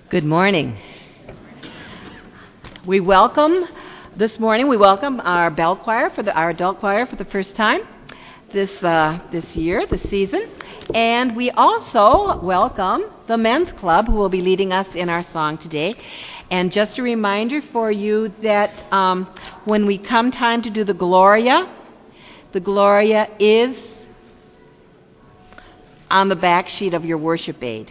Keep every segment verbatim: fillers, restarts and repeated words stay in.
Good morning. We welcome this morning. We welcome our bell choir for the our adult choir for the first time this uh, this year, this season, and we also welcome the men's club who will be leading us in our song today. And just a reminder for you that um, when we come time to do the Gloria, the Gloria is on the back sheet of your worship aid.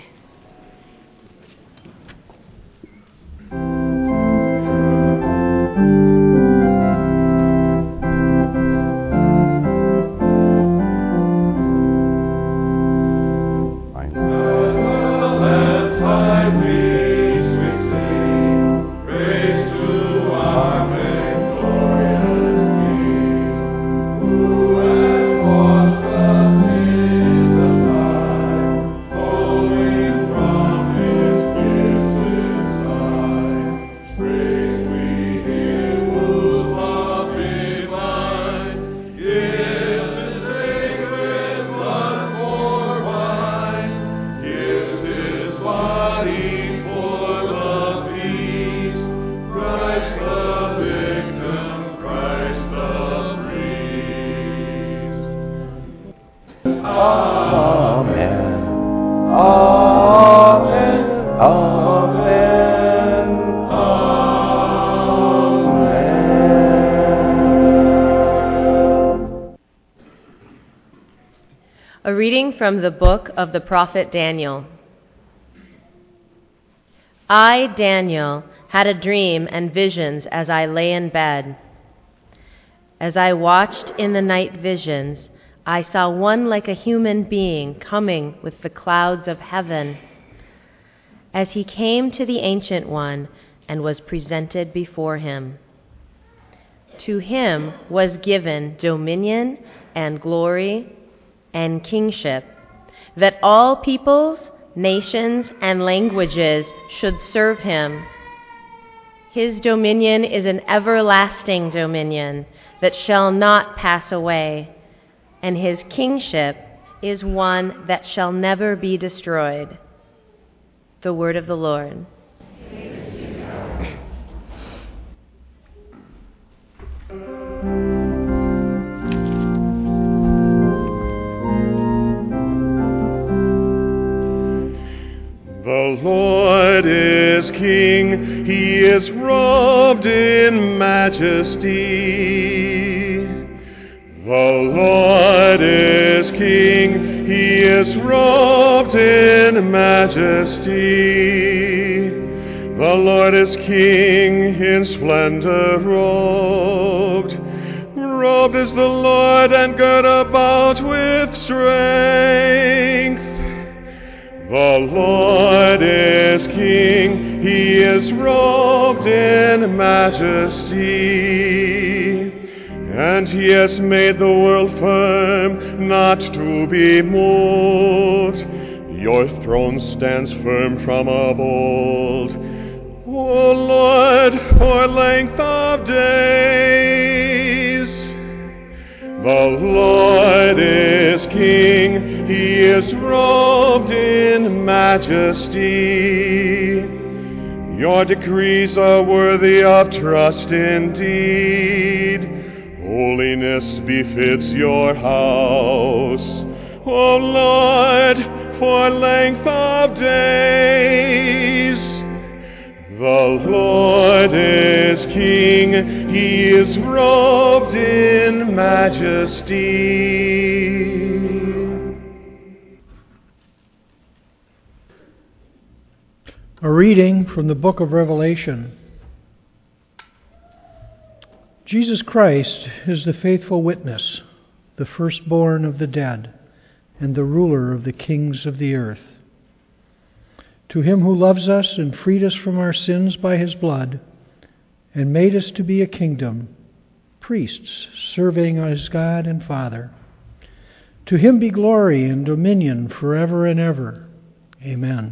A reading from the book of the prophet Daniel. I, Daniel, had a dream and visions as I lay in bed. As I watched in the night visions, I saw one like a human being coming with the clouds of heaven. As he came to the Ancient One and was presented before him, to him was given dominion and glory and kingship, that all peoples, nations, and languages should serve him. His dominion is an everlasting dominion that shall not pass away, and his kingship is one that shall never be destroyed. The word of the Lord. The Lord is King, He is robed in majesty. The Lord is King, He is robed in majesty. The Lord is King, in splendor robed. Robed is the Lord, and girt about with strength. The Lord is King, He is robed in majesty, and He has made the world firm, not to be moved. Your throne stands firm from of old, O Lord, for length of days. The Lord is King, He is robed in majesty. Your decrees are worthy of trust indeed. Holiness befits your house, O Lord, for length of days. The Lord is King, He is robed in majesty. A reading from the book of Revelation. Jesus Christ is the faithful witness, the firstborn of the dead, and the ruler of the kings of the earth. To Him who loves us and freed us from our sins by His blood, and made us to be a kingdom, priests serving His God and Father. To Him be glory and dominion forever and ever. Amen.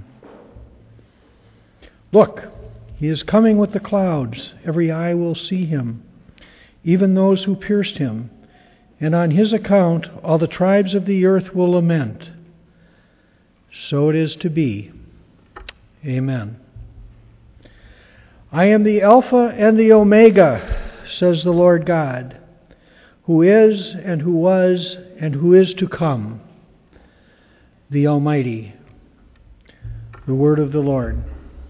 Look, He is coming with the clouds. Every eye will see Him, even those who pierced Him. And on His account all the tribes of the earth will lament. So it is to be. Amen. I am the Alpha and the Omega, says the Lord God, who is and who was and who is to come, the Almighty. The word of the Lord.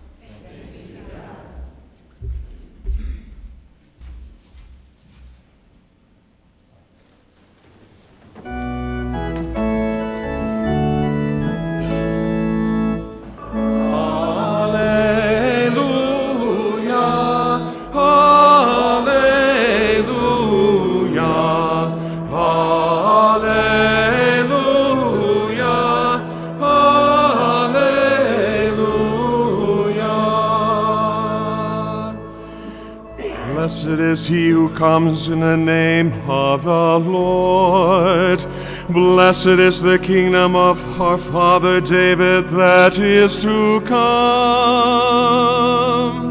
He who comes in the name of the Lord. Blessed is the kingdom of our father David that is to come.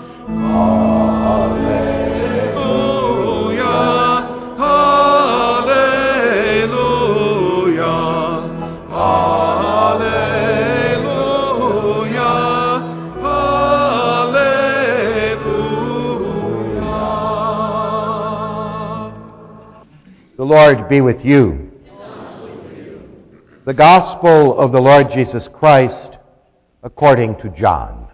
Hallelujah, hallelujah, The Lord be with you. The Gospel of the Lord Jesus Christ according to John.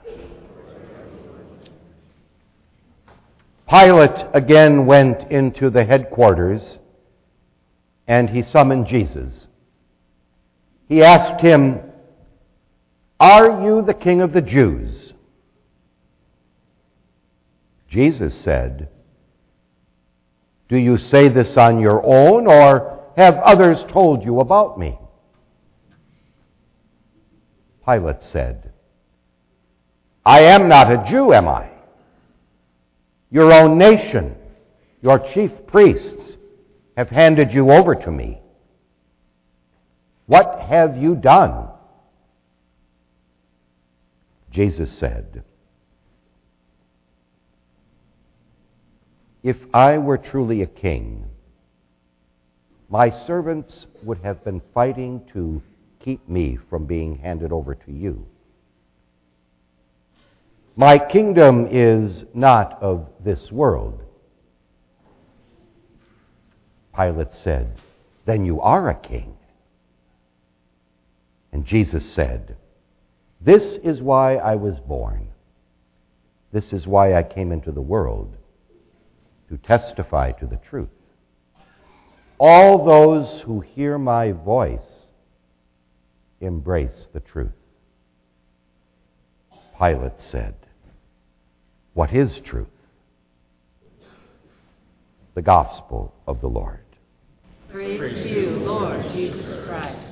Pilate again went into the headquarters, and he summoned Jesus. He asked him, "Are you the king of the Jews?" Jesus said, "Do you say this on your own, or have others told you about me?" Pilate said, "I am not a Jew, am I? Your own nation, your chief priests, have handed you over to me. What have you done?" Jesus said, "If I were truly a king, my servants would have been fighting to keep me from being handed over to you. My kingdom is not of this world." Pilate said, "Then you are a king." And Jesus said, "This is why I was born. This is why I came into the world, to testify to the truth. All those who hear my voice embrace the truth." Pilate said, "What is truth?" The Gospel of the Lord. Praise to you, Lord Jesus Christ.